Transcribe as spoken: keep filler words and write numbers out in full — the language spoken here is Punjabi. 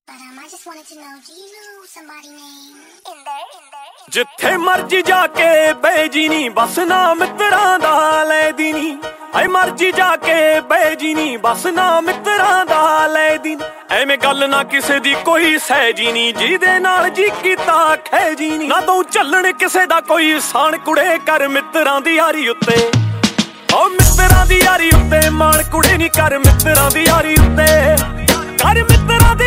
ਜਿੱਥੇ ਮਰਜੀ ਜਾ ਕੇ ਬੇਜੀ ਨੀ ਬਸ ਨਾ ਮਿੱਤਰਾਂ ਦਾ ਲੈਦੀ ਨੀ ਐ ਮਰਜੀ ਜਾ ਕੇ ਬੇਜੀ ਨੀ ਬਸ ਨਾ ਮਿੱਤਰਾਂ ਦਾ ਲੈਦੀ ਨੀ ਐਵੇਂ ਗੱਲ ਨਾ ਕਿਸੇ ਦੀ ਕੋਈ ਸਹਿਜੀ ਨੀ ਜਿਹਦੇ ਨਾਲ ਜੀ ਕੀਤਾ ਖੈਜੀ ਨੀ ਨਾ ਤੂੰ ਚੱਲਣ ਕਿਸੇ ਦਾ ਕੋਈ ਸਾਨ ਕੁੜੇ ਕਰ ਮਿੱਤਰਾਂ ਦੀ ਯਾਰੀ ਉੱਤੇ ਓ ਮਿੱਤਰਾਂ ਦੀ ਯਾਰੀ ਉੱਤੇ ਮਾਣ ਕੁੜੇ ਨੀ ਕਰ ਮਿੱਤਰਾਂ ਦੀ ਯਾਰੀ ਉੱਤੇ ਕਰ ਮਿੱਤਰਾਂ ਦੀ